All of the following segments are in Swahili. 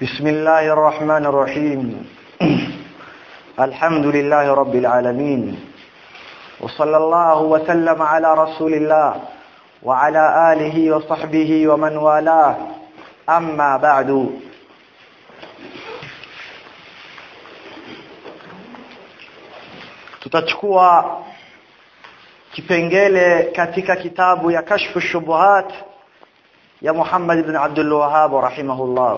بسم الله الرحمن الرحيم الحمد لله رب العالمين وصلى الله وسلم على رسول الله وعلى آله وصحبه ومن والاه أما بعد. Tutachukua kipengele katika kitabu ya Kashfu Shubuhat ya Muhammad ibn Abdul Wahhab rahimahullah.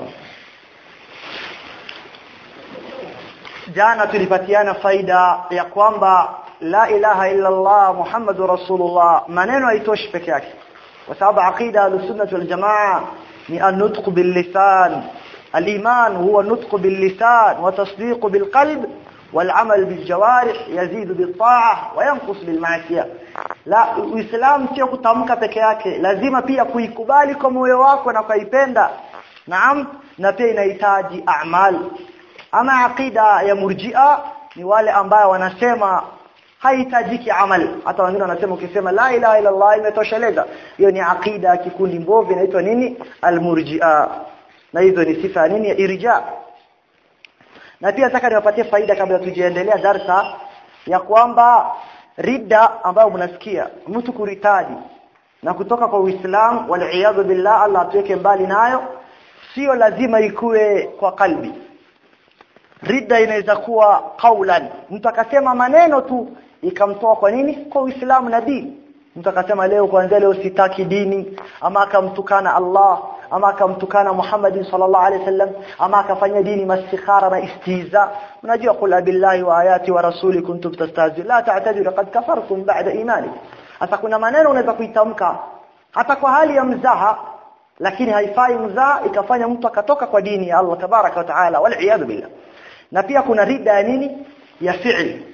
Jana tulipatiana faida ya kwamba la ilaha illa Allah Muhammadur Rasulullah maneno haitoshi peke yake, kwa sababu aqida al-sunnah wal jamaa ni an-nutq bil lisan. Al-iman huwa an-nutq bil lisan wa tasdiq bil qalb wal amal bil jawarih yazid bil ta'ah wa yanqus bil ma'siyah. La, Uislamu sio kutamka peke yake, lazima pia kuikubali kwa moyo wako na kuipenda. Naam, na pia inahitaji a'mal. Ama aqida ya murji'a ni wale ambao wanasema haitajiki amal. Hata wengine wanasema ukisema la ilaha illa Allah imetosheleza. Hiyo ni aqida kikundi mbovu inaitwa nini? Al-murji'a. Na hizo ni sifa nini ya irja. Na pia nataka niwapatie faida kabla tujiendelea darasa ya kwamba ridda ambayo mnasikia mtu kuritadi na kutoka kwa Uislamu wal iyad billah, Allah atuweke mbali nayo, sio lazima ikue kwa kalbi. Ridda inaweza kuwa qaulan, mtu akasema maneno tu ikamtoa kwa nini? Kwa Uislamu na dini. Mtu akasema leo kuanzia leo sitaki dini, ama akamtukana Allah, ama akamtukana Muhammad sallallahu alaihi wasallam, ama akafanya dini mastikhara na istiza. Unajua qul billahi wa ayati wa rasuli kuntum tastahzi'un la ta'tadiru qad kafartum ba'da imanikum. Hata kuna maneno unaweza kuitamka hata kwa hali ya mzaha, lakini haifai mzaha ikafanya mtu akatoka kwa dini ya Allah tabaraka wa taala, wal iyad billah. Na pia kuna ridda ya nini? Ya fi'li.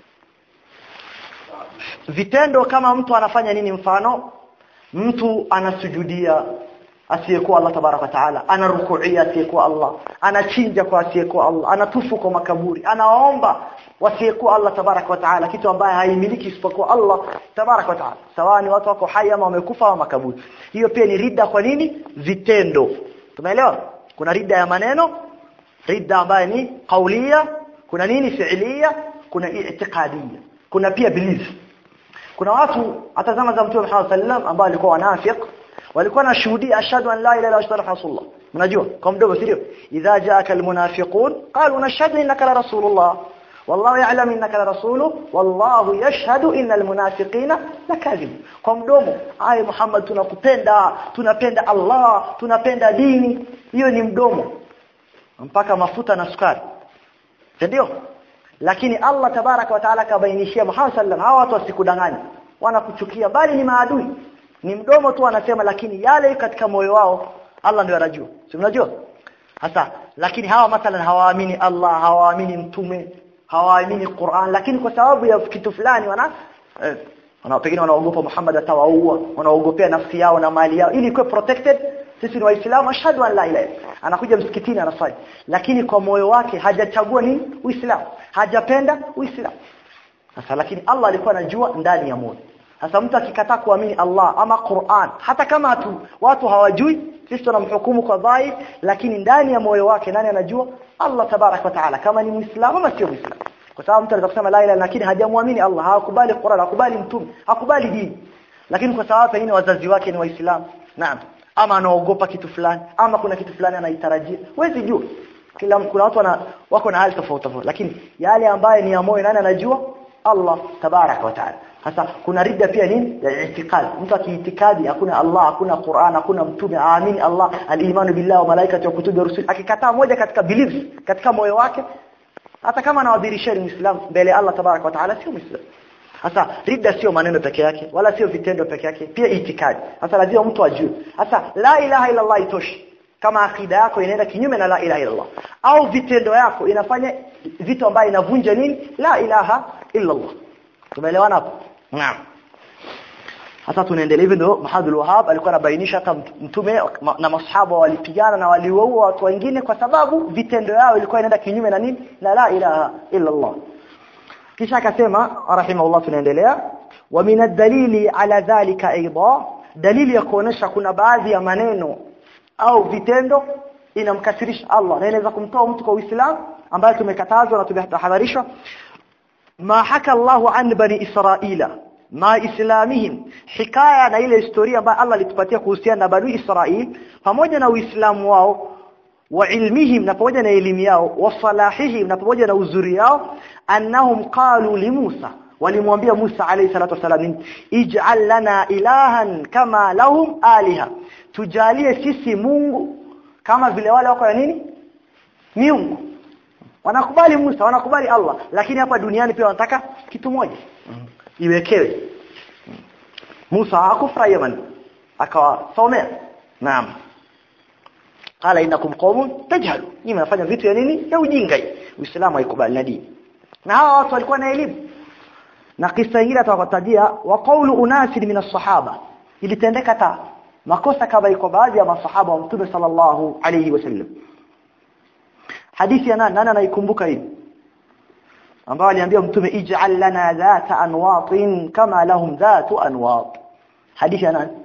Vitendo kama mtu anafanya nini? Mfano mtu anasujudia asiyekuwa Allah tabaraka wa taala, anarukuia asiyekuwa Allah, anachinja kwa asiyekuwa Allah, anatufu kwa makaburi, anaomba wasiyekuwa Allah tabaraka wa taala, kitu ambaye haimiliki isipokuwa Allah tabaraka wa taala, sawa ni watu wako hai ama wamekufa au makaburi. Hiyo pia ni ridda. Kwa nini? Vitendo. Tumeelewa? Kuna ridda ya maneno, ridda ambayo ni qauliya, kuna nini fi'liya, kuna i'tiqadiyya, kuna pia belief. Kuna watu hata zama za Mtume Muhammad sallam ambao walikuwa wanafiq, walikuwa wanashuhudia ashhadu an la ilaha illa Allah rasulullah. Mnajua kwa mdogo sio? Idha jaaka almunafiqun qalu nashhadu innaka la rasulullah wallahu ya'lamu innaka la rasuluhu wallahu yashhadu innal munafiqina lakadhib. Kwa mdomo ai Muhammad tunakupenda, tunapenda Allah, tunapenda dini. Hiyo ni mdomo mpaka mafuta na sukari, ndio. Lakini Allah tabaraka wa taala kabainishia Muhammad sallam, hawa watu wasikudanganya, wanakuchukia bali ni maadui. Ni mdomo tu wanasema, lakini yale katika moyo wao Allah ndiye anajua. Si mnajua? Hasa lakini hawa mathalan hawaamini Allah, hawaamini mtume, hawaamini Qur'an, lakini kwa sababu ya kitu fulani pengine wanaogopa Muhammad atawaua, wanaogopea nafsi yao na mali yao ili ikuwe protected. Sisi ni Waislamu, ashhadu an la ilaha illa. Anakuja msikitini anasali, lakini kwa moyo wake hajachagua nini? Uislamu. Hajapenda Uislamu. Sasa lakini Allah alikuwa anajua ndani ya moyo. Sasa mtu akikataa kuamini Allah ama Qur'an, hata kama watu hawajui, sisi tunamhukumu kwa dhahir, lakini ndani ya moyo wake nani anajua? Allah tabarak wa taala, kama ni Muislamu ama sio Muislamu. Kwa sababu mtu anaweza kusema la ilaha lakini hajamwamini Allah, hakubali Qur'an, hakubali mtume, hakubali dini. Lakini kwa sababu pengine wazazi wake ni Waislamu, naam, ama anaogopa kitu fulani, ama kuna kitu fulani anaitarajia, huwezi jua. Kuna watu wako na hali tofauti, lakini yale ambaye ni ya moyo nani anajua? Allah tabarak wa taala. Hasa kuna ridda pia nini? Ya i'tiqad. Mtu akiitikadi hakuna Allah, hakuna Qur'an, hakuna mtume, aamini Allah, al-imanu billahi wa malaikati wa kutubi rusul, akikataa moja katika beliefs katika moyo wake, hata kama anawadhirisha ni Muislamu mbele Allah tabarak wa taala, sio Muislamu. Hasa ridda sio maneno peke yake wala sio vitendo peke yake, pia itikadi. Hasa lazima mtu ajue. Hasa la ilaha illa Allah itoshi kama akida yako inaenda kinyume na la ilaha illa Allah, au vitendo yako inafanya vitu ambavyo inavunja nini? La ilaha illa Allah. Tumeelewana hapo? Naam. Hata tunaendelea hivyo, ndio Muhammad Wahhab alikuwa anabainisha kama mtume na masahaba walipigana na waliwaua watu wengine kwa sababu vitendo yao ilikuwa inaenda kinyume na nini? Na la ilaha illa Allah. Kisha akasema rahimahullah, tunaendelea, wa min ad-dalili ala dhalika aidha, dalili ya kuonesha kuna baadhi ya maneno au vitendo inamkasirisha Allah na inaweza kumtoa mtu kwa Uislamu ambaye tumekatazwa na tumetahadharishwa. Ma haka Allahu an bani Israila ma islamihim, hikaya na ile historia ambayo Allah alitupatia kuhusiana na bani Israil pamoja na Uislamu wao, wa ilmihim na pamoja na elimu yao, wa salahihim na pamoja na uzuri yao, annahum qalu li Musa, walimwambia Musa alayhi salatu wasalam, ij'al lana ilahan kama lahum aliha, tujalie sisi Mungu kama vile wale wako ya nini miungu. Wanakubali Musa, wanakubali Allah, lakini hapa duniani pia wanataka kitu moja iwekewe. Musa hakufurahia man, akawasomea naam, qala innakum qawmun tajhalu, ni mnafanya vitu ya nini ya ujinga. Uislamu haikubali na dini, na hawa watu walikuwa na elimu. Na kisa hili atawatajia wa qawlu unasi min as-sahaba, ilitendeka ta makosa kama iko baadhi ya masahaba wa Mtume sallallahu alayhi wasallam. Hadithi ya nani anaikumbuka hii ambao aliambia Mtume ij'al lana dhata anwatin kama lahum dhatu anwat? Hadithi ya nani?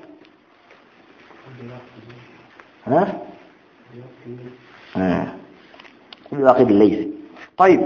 Kuli waqid al-layth. Tayeb,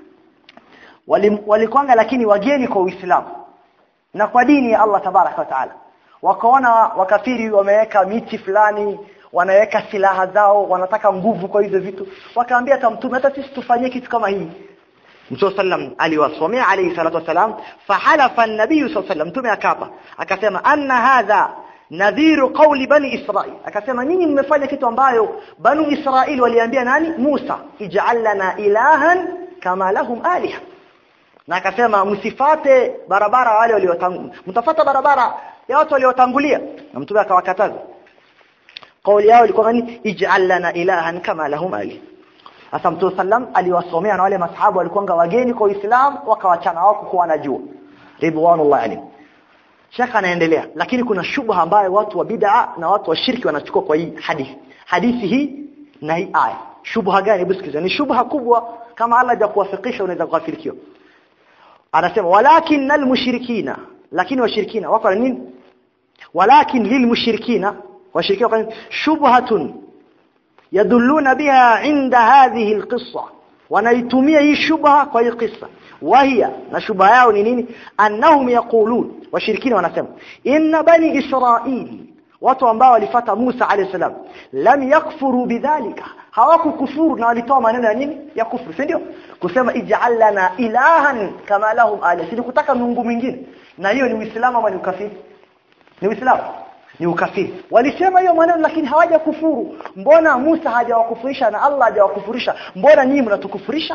walikwanga lakini wageni kwa Uislamu na kwa dini ya Allah tabaraka wa taala. Wakaona wakafiri wameweka miti fulani, wanaweka silaha zao, wanataka nguvu kwa hizo vitu. Wakaambia hata Mtume, hata sisi tufanyie kitu kama hii. Mtume sallam aliwasomea alayhi salatu wasalam, fahalafa an-nabiy sallam, Mtume akapa akasema anna hadha nadhiru qawli bani Israil, akasema nyinyi mmefanya kitu ambayo bani Israil waliambia nani? Musa, ij'al lana ilahan kama lahum aliha. Na akasema msifate barabara wale waliotangulia, mtafuata barabara ya watu waliotangulia. Na Mtume akawakataza. Kauli yao ilikuwa nini? Ij'al lana ilahan kama lahum aliha. Sasa Mtume sallam aliwasomea na wale masahaba walikuwa wageni kwa Uislamu, wakawachana wao kwa wanajua ridwanullah alayhi. Shaka anaendelea, lakini kuna shubha ambayo watu wa bid'a na watu wa shirki wanachukua kwa hii hadithi hii na hii aya. Shubha gani? Busikiza, ni shubha kubwa. Kama Allah hajakuwafikisha unaweza kukafirikiwa. Anasema walakinnal mushrikina, lakini washirikina wako nini? Walakin lilmushrikina, washirikina kwa shubhatun yadulluna biha inda hadhihi alqissa, wanaitumia hii shubha kwa hii kisa. Wahia, na shubha yao ni nini? Annahum yaqulun, washirikina wanasema inna bani Israil, watu ambao walifuata Musa alayhi salam, lam yakfuru bidhalika, hawakukufuru na walitoa maneno ya nini? Ya kufuru, si ndio? Kusema ij'al lana ilahan kama lahum aliha, si kutaka Mungu mwingine. Na hiyo ni Uislamu ama ni ukafiri? Ni Uislamu, ni ukafiri. Walisema hiyo maneno lakini hawaja kufuru. Mbona Musa hajawakufurisha na Allah hajawakufurisha? Mbona nyinyi mnatukufurisha?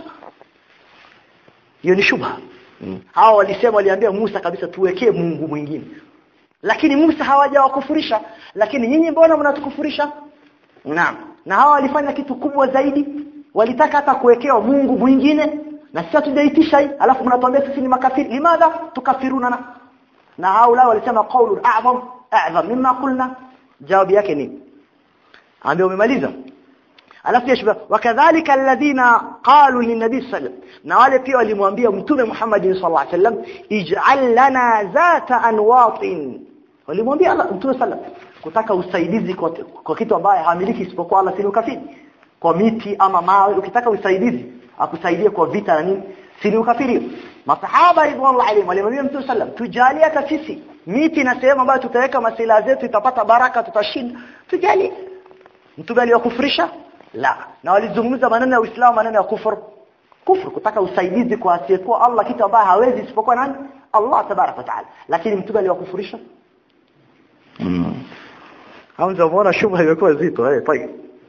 Hiyo ni shubha. Hao walisema, waliambia Musa kabisa tuwekee Mungu mwingine. Lakini Musa hawajawakufurisha, lakini nyinyi mbona mnatukufurisha? Naam. Na hao walifanya kitu kubwa zaidi, walitaka hata kuwekewa Mungu mwingine, na sisi tujaitisha hii, alafu mnatuambia sisi ni makafiri. Limadha tukafiruna? Na hao lao walisema qaulun a'zam mimma qulna. Jawabu yake ni ambao umemaliza. Alafu yashba wakadhalika alladhina qalu lin-nabi sallallahu, na wale pia walimwambia Mtume Muhammad sallallahu alaihi wasallam ij'al lana zata anwatin, walimwambia Allah Mtume sallallahu kutaka usaidizi kwa kitu ambaye hamiliki isipokuwa Allah, si ukafiri. Kwa miti ama mawe, ukitaka usaidizi akusaidie kwa vita na nini, si ukafiri. Masahaba ridwanullah alayhim walimwambia Mtume sallallahu tujalie hata sisi miti na sehemu ambayo tutaweka masilaha zetu itapata baraka, tutashinda, tujalie. Mtume aliwakufurisha? La. Na walizungumza maneno ya Uislamu, maneno ya kufuru, kutaka usaidizi kwa asiyekuwa Allah, kitu ambaye hawezi isipokuwa nani? Allah tabaraka wa taala. Lakini Mtume aliwakufurisha? Haunza muona shubha imekuwa zito. Tayeb,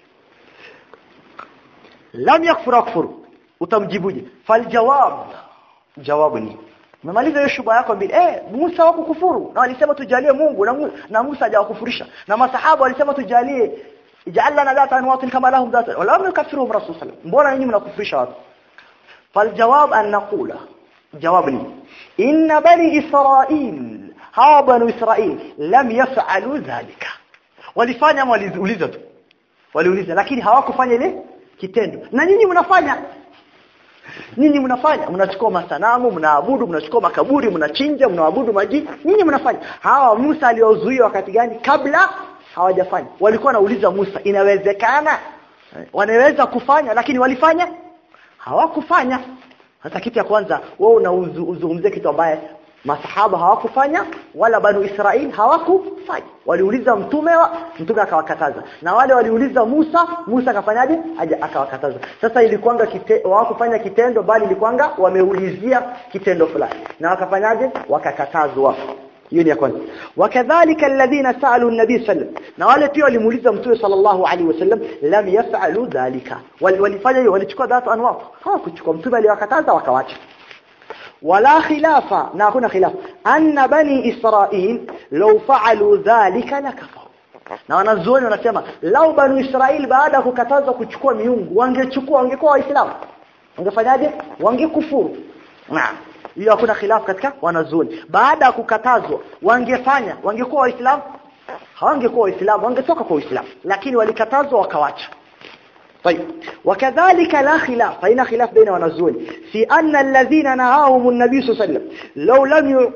lam yakfuru, utamjibuje? Jawabu ni umemaliza hiyo shubha yako mbili. Musa hakukufuru na walisema tujalie Mungu, na Musa hajawakufurisha. Na masahaba walisema tujalie ij'al lana dhata anwatin kama lahum dhata, wala mkafiru Rasul sallallahu alaihi wasallam. Mbona nyinyi mnakufurisha watu? Faljawab an naqula, jawab ni inna bani Israil, hawa bani Israil lam yaf'alu dhalika. Walifanya ama waliuliza tu? Waliuliza, lakini hawakufanya ile kitendo. Na nyinyi mnafanya. Nyinyi mnafanya, mnachukua masanamu, mnaabudu, mnachukua makaburi, mnachinja, mnaabudu majini. Nyinyi mnafanya. Hawa Musa aliozuia wakati gani? Kabla hawajafanya. Walikuwa wanauliza Musa, inawezekana wanaweza kufanya lakini walifanya hawakufanya. Hata kitu ya kwanza wewe unazungumzia kitu ambaye masahaba hawakufanya wala banu Israeli hawakufanya. Waliuliza mtume akawakataza, na wale waliuliza Musa akafanyaje? Akawakataza. Sasa ilikuanga hawakufanya kitendo, bali ilikuanga wameulizia kitendo fulani na wakafanyaje? Wakakatazwa. Hiyo ni ya kwanza. Wakadhalika alladhina sa'alu an-nabiy sallam, na wale pia walimuuliza mtume sallallahu alaihi wasallam, lam yaf'alu dhalika, walifanya hiyo, walichukua dhatu anwat, hawakuchukua. Mtume aliwakataza wakawacha. ولا خلاف، na hakuna khilaf, anna bani Israil law fa'alu dhalika lakafaru. Na wanazuoni wanasema lau bani Israil baada kukatazwa kuchukua miungu wangechukua, wangekuwa waislamu, wangefanyaje? Wangekufuru. Naam, hiyo hakuna khilaf katika wanazuoni. Baada kukatazwa wangefanya, wangekuwa waislamu? Hawangekuwa waislamu, wangetoka kwa Uislamu, lakini walikatazwa wakawacha. طيب وكذلك لا خلاف، فإن خلاف بين ونزول في أن الذين نهاهم النبي صلى الله عليه وسلم لو لم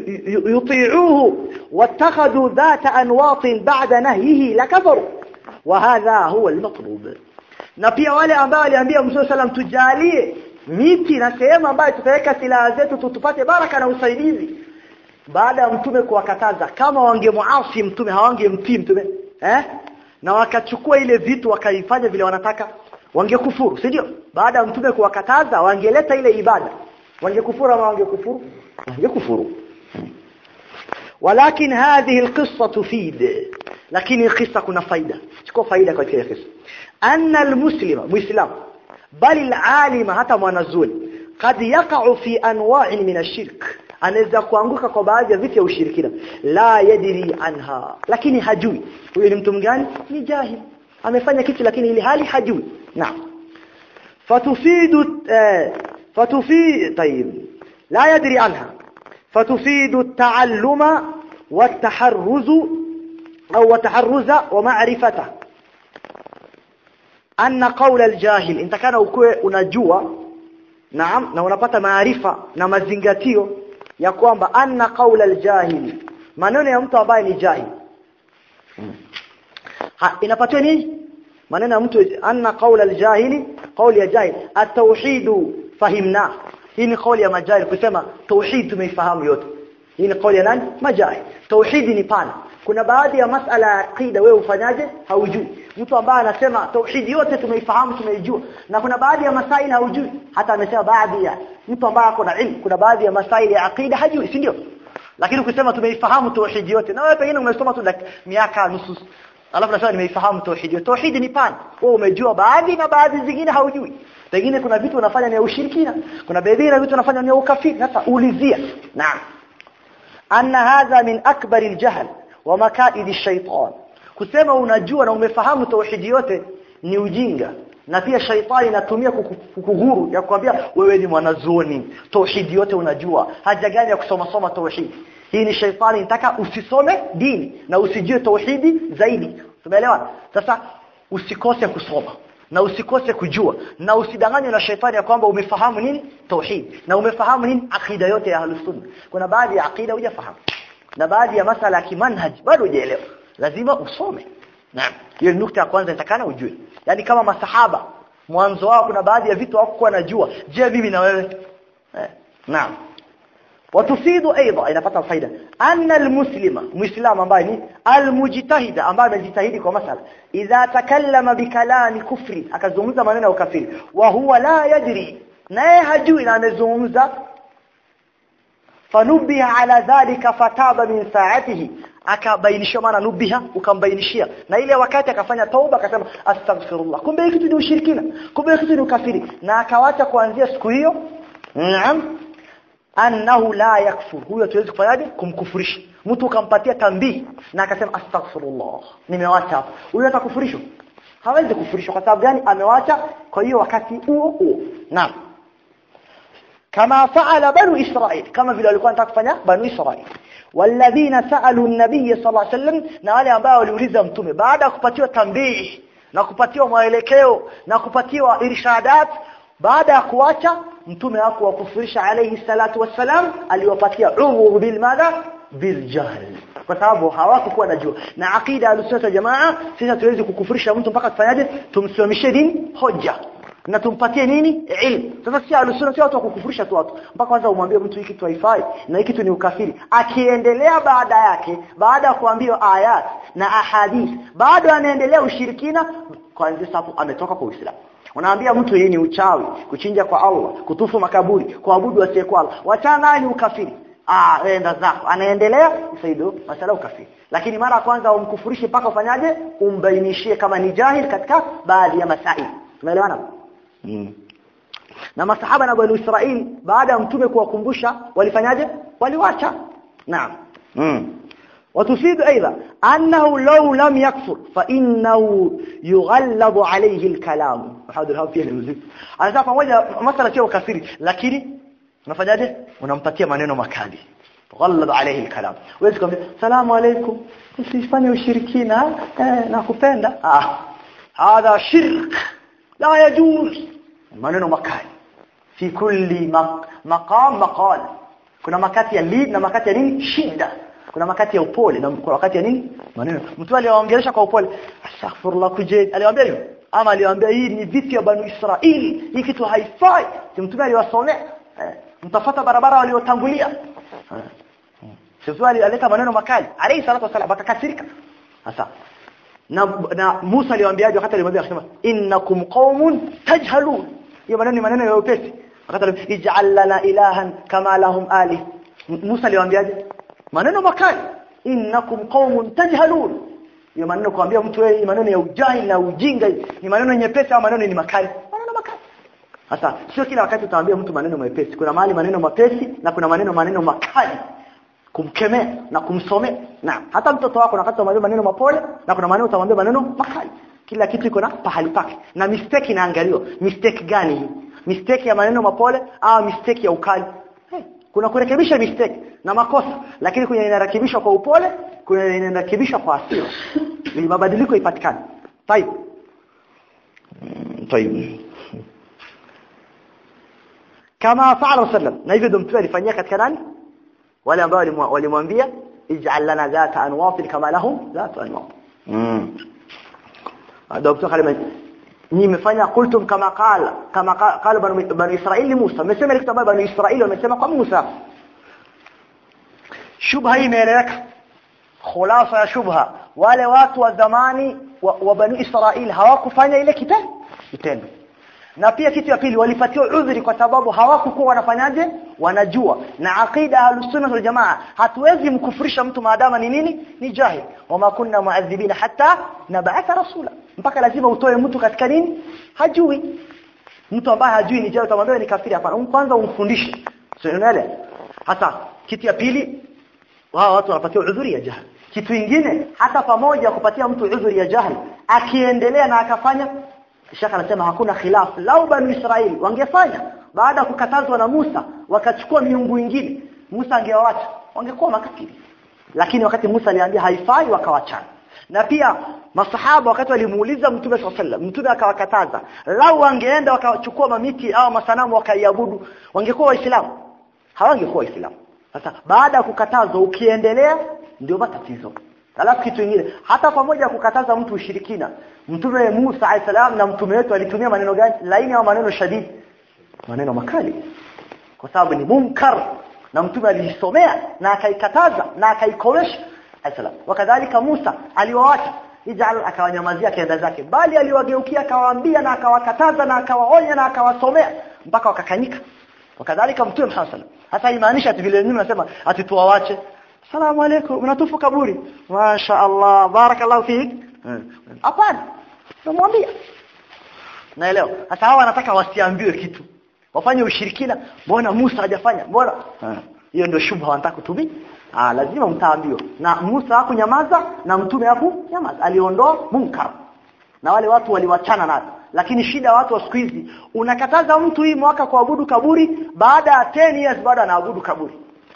يطيعوه واتخذوا ذات أنواط بعد نهيه لكفروا، وهذا هو المطلوب. na pia wale ambao aliambia Mtume sallam tujalie miti na sehemu ambayo tutaweka silaha zetu tutupate baraka na usaidizi, baada ya mtume kuwakataza, kama wangemuasi mtume hawangemtii mtume na wakachukua ile vitu wakaifanya vile wanataka, wangekufuru, si ndio? Baada ya mtume kuwakataza wangeleta ile ibada, wangekufuru ama wangekufuru? Wangekufuru. Walakin hadhihi alqissa tufid, lakini qissa kuna faida. Chukua faida kwa kile kisa. Anna almuslima, muislam, bali alalima, hata mwanazuoni, kad yaqa'u fi anwa'in min ashirk, anaweza kuanguka kwa baadhi ya vitu vya ushirikina, la yadri anha, lakini hajui. Huyo ni mtu mgani? Ni jahil, amefanya kitu lakini ile hali hajui. Naam, fatufidu طيب لا يدري عنها فتفيد التعلم والتحرز أو التحرز ومعرفته. أن قول الجاهل انت كان unajua, naam, na unapata maarifa na mazingatio ya kwamba anna qaula aljahil, maneno ya mtu ambaye ni jahil, inapatiwa nini? Maneno ya mtu, anna qaula aljahili, qauli ya jahil, at-tauhid fahimna. Hii ni kauli ya majahil kusema tauhid tumeifahamu yote. Hii ni kauli ya nani? Majahil. Tauhid ni pana. Kuna baadhi ya masala ya aqida wewe ufanyaje? Haujui. Mtu ambaye anasema tauhid yote tumeifahamu, tumeijua, na kuna baadhi ya masaili haujui. Hata amesema baadhi ya mtu ambaye ako na ilmu, kuna baadhi ya masaili ya aqida hajui, si ndio? Lakini ukisema tumeifahamu tauhid yote, na wewe pengine umesoma tu miaka nusu, alafu nasema nimeifahamu tauhid yote. Tauhid ni pana. Wewe umejua baadhi na baadhi zingine haujui. Pengine kuna vitu unafanya ni ushirikina, kuna baadhi ya vitu unafanya ni ukafiri. Sasa ulizia. Naam. Anna hadha min akbar aljahl wa makaid ash-shaytan. Kusema unajua na umefahamu tauhid yote ni ujinga, na pia shaitani inatumia kukughuru ya kukwambia wewe ni mwanazuoni, tauhid yote unajua, haja gani ya kusoma tauhid? Hii ni shaitani inataka usisome dini na usijue tauhidi zaidi. Tumeelewa? Sasa usikose kusoma na usikose kujua, na usidanganywe na shaitani ya kwamba umefahamu nini tauhid na umefahamu nini akida yote ya Ahlus Sunna. Kuna baadhi ya akida hujafahamu na baadhi ya masala ya kimanhaj bado hujaelewa, lazima usome. Naam, hiyo ni nukta ya kwanza nitakana ujue. Yaani kama masahaba mwanzo wao kuna baadhi ya vitu hawakuwa wanajua, je mimi na wewe? Naam. Watufidu aidha, inapata faida, anna almuslima, muislamu ambaye ni almujtahida, ambaye anajitahidi kwa masala, idha takallama bikalami kufri, akazungumza maneno ya ukafiri, wa huwa la yadri, naye hajui na amezungumza, fanubiha ala dhalika fataba min saatihi, akabainishia. Maana nubiha, ukambainishia, na ile wakati akafanya tauba, akasema astaghfirullah, kumbe kitu ni ushirikina, kumbe kitu ni ukafiri, na akawacha kuanzia siku hiyo. Naam, annahu la yakfur, huyo tuwezi kufanyaje? Kumkufurisha. Mtu ukampatia tambii na akasema astaghfirullah, nimewacha hapo, huyo atakufurishwa? Hawezi kufurishwa. Kwa sababu gani? Amewacha kwa hiyo wakati huo. Naam, kama faala banu Israil, kama vile walikuwa wanataka kufanya banu Israil. Walladhina sa'alu an-nabiy sallallahu alayhi wasallam, na wale ambao waliuliza mtume baada ya kupatiwa tambii na kupatiwa maelekeo na kupatiwa irshadat, baada ya kuacha mtume wako wa kufurisha alayhi salatu wassalam, aliwapatia udhuru bil madha, bil jahl, kwa sababu hawakuwa wanajua. Na aqida al-sunna jamaa, sisi hatuwezi kukufurisha mtu mpaka tufanyaje? Tumsimamishe dini hoja na tumpatie nini? Ilmu. Sasa si al-sunna sio watu wa kukufurisha tu watu, mpaka kwanza umwambie mtu hiki kitu haifai na hiki kitu ni ukafiri. Akiendelea baada yake, baada ya kuambiwa ayat na ahadith, bado anaendelea ushirikina, kwanza sababu ametoka kwa Uislamu. Unaambia mtu hii ni uchawi, kuchinja kwa Allah, kutufu makaburi, kuabudu asiyekuwa Allah, wachana ni ukafiri. Enda zako. Anaendelea usaido masala ukafiri. Lakini mara kwanza umkufurishe mpaka ufanyaje? Umbainishie kama ni jahil katika baadhi ya masaili. Tumeelewana? Na masahaba na Bani Israili baada ya mtume kuwakumbusha walifanyaje? Waliwacha. Naam. وتفيد أيضا أنه لو لم يكفر فإنه يغلب عليه الكلام. وحاضر هذا فيه المزيد. أنا سأفهم وجه مثلا شيء كثير لكن unafanyaje? Unampatia maneno makali. Ghallab alayhi alkalam. Wewe kumwambia salamu alaykum, usifanye ushirikina, nakupenda. Hadha shirk la yajuz. Maneno makali. Fi kulli maqam maqal. Kuna makati ya lead na makati ya nini? Shida. Kuna makati ya upole na kuna wakati ya nini? Maneno. Mtu aliyeongelesha kwa upole, astaghfirullah kujid. Aliwaambia nini? Ama aliwaambia hii ni vitu ya Bani Israili, hii kitu haifai. Mtume aliwasomea mtafuta barabara waliotangulia. Sio alileta maneno makali. Alayhi salatu wasallam akakasirika. Sasa na Musa aliwaambiaje wakati alimwambia akasema innakum qaumun tajhalun. Hiyo maneno ni maneno ya upesi. Wakati ij'al lana ilahan kama lahum ali. Musa aliwaambiaje? Maneno makali. Innakum qaumun tajhalun. Hiyo maneno kuambia mtu wewe maneno ya ujahili na ujinga ni maneno nyepesi au maneno ni makali? Maneno makali. Sasa sio kila wakati utaambia mtu maneno mepesi. Kuna mahali maneno mepesi na kuna maneno makali. Kumkemea na kumsomea. Na hata mtoto wako wakati unamwambia maneno mapole na kuna maneno utamwambia maneno makali. Kila kitu iko na pahali pake. Na mistake inaangaliwa. Mistake gani hii? Mistake ya maneno mapole au mistake ya ukali? Kuna kurekebisha mistake na makosa, lakini kuna inarekebishwa kwa upole, kuna inarekebishwa kwa hasira. Ili mabadiliko ipatikane. Tayeb. Kama faala sallam, na hivyo mtume alifanyia katika nani? Wale ambao walimwambia ij'al lana zata anwat kama lahum zata anwat. Doktor kalima ni mmefanya qultum kama qala bani Israili Musa. Mmesema ile kitabu bani Israili wamesema kwa Musa. Shubha hii imeeleweka. Khulasa ya shubha, wale watu wa zamani wa bani Israili hawakufanya ile kitendo. Na pia kitu ya pili walipatiwa udhuri kwa sababu hawakuwa wanafanyaje? Wanajua. Na aqida al-sunnah wal jamaa, hatuwezi mkufurisha mtu maadama ni nini? Ni jahil. Wama kunna mu'adhibina hatta nab'atha rasula. Mpaka lazima utoe mtu katika nini? Hajui. Mtu ambaye hajui ni jahil utamwambia ni kafiri hapana. Kwanza umfundishe. Sio unaelewa? Hata kitu ya pili wao watu wanapatiwa udhuri ya jahil. Kitu kingine hata pamoja kupatia mtu udhuri ya jahil, akiendelea na akafanya, Sheikh anasema hakuna khilaf. Lau Bani Israili wangefanya baada kukatazwa na Musa wakachukua miungu mingine, Musa angewaacha, wangekuwa makafiri. Lakini wakati Musa aliambia haifai wakawachana. Na pia masahaba wakati walimuuliza Mtume sallallahu alaihi wasallam, Mtume akawakataza. Lau wangeenda wakachukua mamiti au masanamu wakaiabudu, wangekuwa waislamu? Hawangekuwa waislamu. Sasa baada ya kukatazwa ukiendelea ndio matatizo. Alafu kitu kingine, hata pamoja kukataza mtu ushirikina, Mtume Musa alayhisalam na mtume wetu alitumia maneno gani? Laini au maneno shadidi? Maneno makali. Kwa sababu ni munkar, na mtume alisomea na akaikataza na akaikomesha alayhisalam. Wakadhalika Musa aliwaacha, ij'al, akawanyamazia kaenda zake, bali aliwageukia akawaambia na akawakataza na akawaonya na akawasomea mpaka wakakanyika. Wakadhalika mtume Muhammad sallallahu alaihi wasallam. Hata imaanisha ati vile mimi nasema ati tuwaache. Salamu alaykum, unatufu kaburi. Masha Allah, barakallahu fik. Hapana. Namwambia. Naelewa. Sasa hawa wanataka wasiambiwe kitu. Wafanye ushirikina, mbona Musa hajafanya? Mbona? Hiyo ndio shubha wanataka kutumia. Lazima mtaambiwa. Na Musa hakunyamaza na mtume hakunyamaza. Aliondoa munkar. Na wale watu waliwachana nazo. Lakini shida watu wa siku hizi, unakataza mtu hii mwaka kuabudu kaburi, baada ya 10 years bado anaabudu kaburi.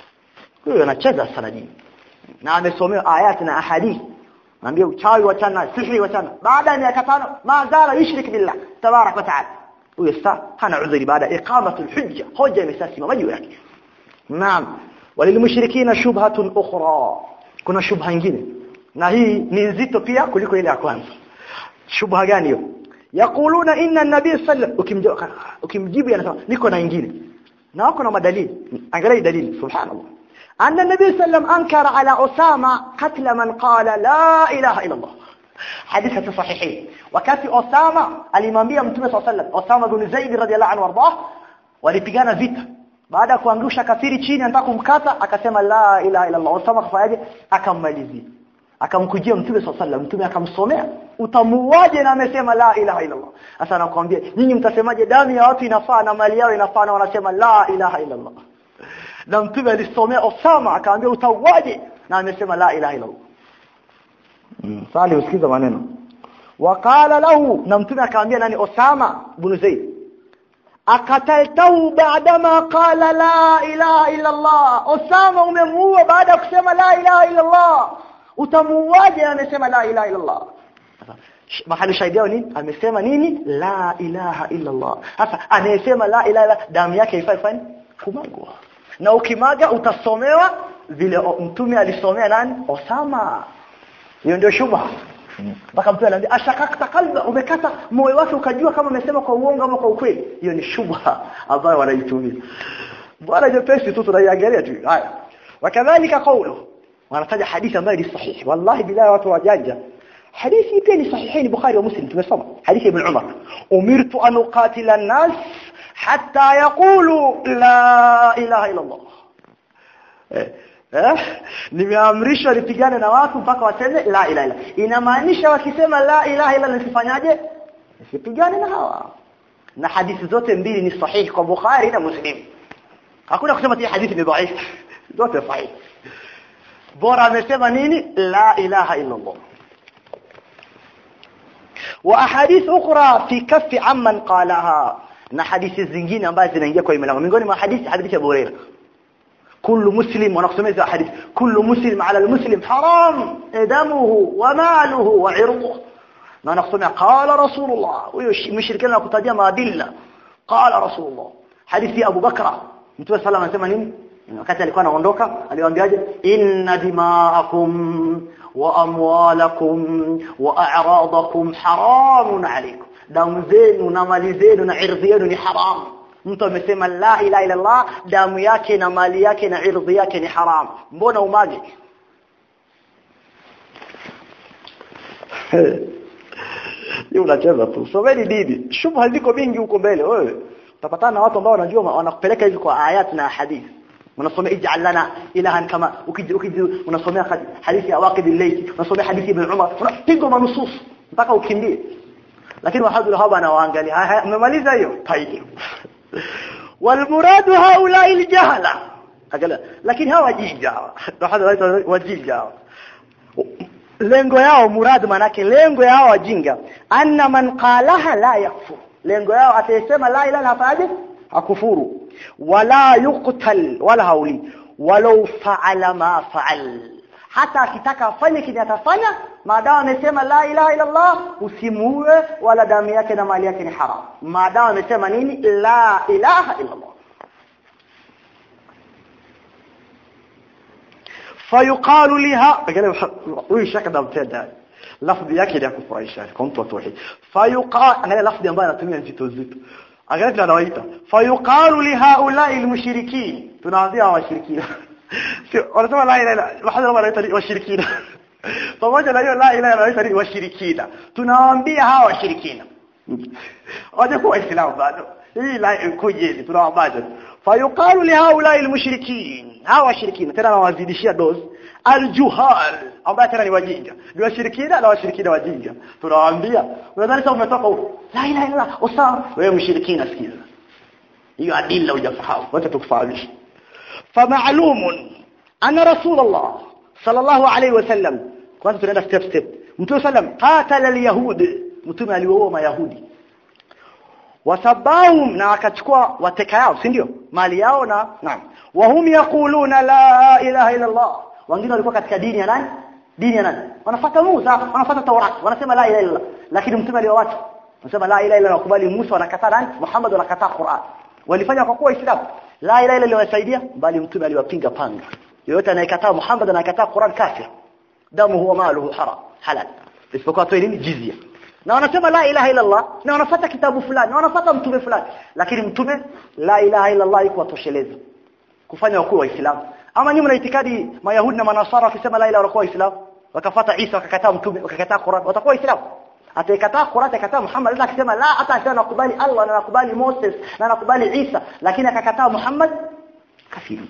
Huyo anacheza sana dini. Na amesomea ayati na ahadithi. Naambia uchawi wachana, sihiri wachana. Baada ya miaka 5 mazala yushrik billah tabarak wa taala. Huyo sasa hana udhuri baada iqamatul hujja. Hoja imesimama juu yake. Naam. walilmushrikina shubhatun ukhra, kuna shubha nyingine na hii ni nzito pia kuliko ile ya kwanza. Shubha gani hiyo? Yaquluna inna an-nabiy sallallahu ukimjibu yanasema niko na nyingine na wako na madalili. Angalia dalili, subhanallah. Anna an-nabiy sallam ankara ala Usama qatl man qala la ilaha illa Allah. Hadithi sahihi. Wakati Usama alimwambia Mtume sallallahu Usama bin Zaid radhiyallahu anhu warḍah, walipigana vita. Baada ya kuangusha kafiri chini anataka kumkata, akasema la ilaha illa Allah. Usama kafaje? Akammalizia. Akamkujia Mtume sallallahu, Mtume akamsomea, utamuaje na amesema la ilaha illa Allah. Sasa nakwambia nyinyi mtasemaje damu ya watu inafaa na mali yao inafaa na wanasema la ilaha illa Allah. Na Mtume alisomea Usama akamwambia utawaje na amesema la ilaha illa Allah. Sali usikiza maneno. Waqala lahu, na Mtume akamwambia nani? Usama bin Zaid, akataltahu baadama qala la ilaha illa Allah. Usama umemuua baada ya kusema la ilaha illa Allah, utamuaje amesema la ilaha illa Allah? Mahali shahidi yao ni amesema nini? La ilaha illa Allah. Sasa anayesema la ilaha illa damu yake ifai kumagwa, na ukimaga utasomewa vile Mtume alisomea nani? Usama. Hiyo ndio shubha. Mpaka Mtume anambia ashakakta qalba, umekata moyo wake ukajua kama amesema kwa uongo ama kwa ukweli. Hiyo ni shubha ambayo wanaitumia. Bwana jepesi tu tunaiangalia tu. Haya. Wakadhalika qawlu, wanataja hadithi ambayo ni sahihi. Wallahi bila watu wajanja. Hadithi pia ni sahihi, Bukhari wa Muslim tumesoma. Hadithi ibn Umar, umirtu an uqatila an-nas hatta yaqulu la ilaha illa Allah. Nimeamrishwa nipigane na watu mpaka waseme la ilaha illa. Inamaanisha wakisema la ilaha illa nisifanyaje? Nisipigane na hawa. Na hadithi zote mbili ni sahihi kwa Bukhari na Muslim. Hakuna kusema hii hadithi ni dhaifu. Zote sahihi. Bora amesema nini? La ilaha illa Allah. Wa ahadith ukhra fi kaffi amman qalaha, na hadithi zingine ambazo zinaingia kwa milango. Miongoni mwa hadithi ya Bukhari, kullu muslim, wanakusomeza hadithi, kullu muslim ala almuslim haram damuhu wa maluhu wa irduhu. Na wanakusomea qala rasulullah, huyo mushrikina kutajia maadilla, qala rasulullah. Hadithi Abu Bakra, Mtume sallallahu alayhi wasallam nini wakati alikuwa anaondoka aliwaambiaje? Inna dima'akum wa amwalakum wa a'radakum haramun alaykum, damu zenu na mali zenu na ardhi yenu ni haram. Mtu amesema la ilaha illa Allah, damu yake na mali yake na ardhi yake ni haram, mbona umage? Hiyo unacheza tu. Someni dini. Shubha ziko mingi huko mbele. Wewe utapatana na watu ambao wanajua wanakupeleka hivi kwa ayat na hadith. Unasomea ij'al lana ilahan kama ukiji unasomea hadithi ya Waqid al-Laythi, unasomea hadithi ibn Umar, unapiga manusus mpaka ukimbie. Lakini wahadhuru hawa anawaangalia. Umemaliza hiyo? Tayeb. Wal muradu haula al-jahala. Akala. Lakini hawa wajinga. Wahadhuru wajinga. Lengo yao murad manake lengo yao wajinga, anna man qalaha la yakfur, lengo yao atasema la ilaha illa hakufuru, wala yuqtal wala hauli walau fa'ala ma fa'al, hata akitaka afanye kile atafanya maadamu amesema la ilaha illa Allah, usimuue wala damu yake na mali yake ni haram maadamu amesema nini? La ilaha illa Allah. فيقال لها ويشك دمتدا لفظ yake ya kufurahisha kwa mtu wa tauhid. Fayuqal, angalia lafzi ambayo anatumia nzito nzito, angalia anawaita fayuqalu li haula'i almushrikin, tunawaambia washirikina sio wanasema la ilaha illa Allah, wanaita washirikina pamoja na hiyo la ilaha illa Allah washirikina, tunawaambia hawa washirikina waje kwa Uislamu bado hii la kujeni tunawaambia fayuqalu li haula'i almushrikin, hawa washirikina tena nawazidishia dozi aljuhal ambao tena ni wajinga, ni washirikina na washirikina wajinga, tunawaambia unadhani sasa umetoka huko la ilaha illa Allah usawa, wewe mshirikina sikiza hiyo adilla hujafahamu, wacha tukufahamishe. Fama'lumun anna rasulullah sallallahu alayhi wasallam, kwanza tunaenda step Mtume sallam qatala alyahud, Mtume aliwaua mayahudi, wasabahum, na akachukua wateka yao, si ndio, mali yao na naam, wahum yaquluna la ilaha illa Allah, wengine walikuwa katika dini ya nani? Dini ya nani? Wanafuata Musa, wanafuata Taurat, wanasema la ilaha illa Allah, lakini Mtume aliwaacha, wanasema la ilaha illa Allah, wakubali Musa, wanakataa nani? Muhammad, wanakataa Qur'an. Walifanya kwa kuwa Islam. la ilaha illa iliwasaidia, bali mtume aliwapinga panga. Yoyote anayekataa Muhammad anayekataa Qur'an kafir, damu huwa maluhu haram halal, isipokuwa tu nini? Jizya. Na wanasema la ilaha illa Allah, na wanafuata kitabu fulani, na wanafuata mtume fulani, lakini mtume la ilaha illa Allah iko tosheleza kufanya wakuu wa Islam. Ama nyinyi mna itikadi Mayahudi na Manasara wakisema la ilaha wanakuwa Islam, wakafuata Isa wakakataa mtume, wakakataa Qur'an, watakuwa Islam. Atakataa Qur'an, atakataa Muhammad, hata akisema la, hata asema nakubali Allah na nakubali Moses na nakubali Isa, lakini akakataa Muhammad, kafiri.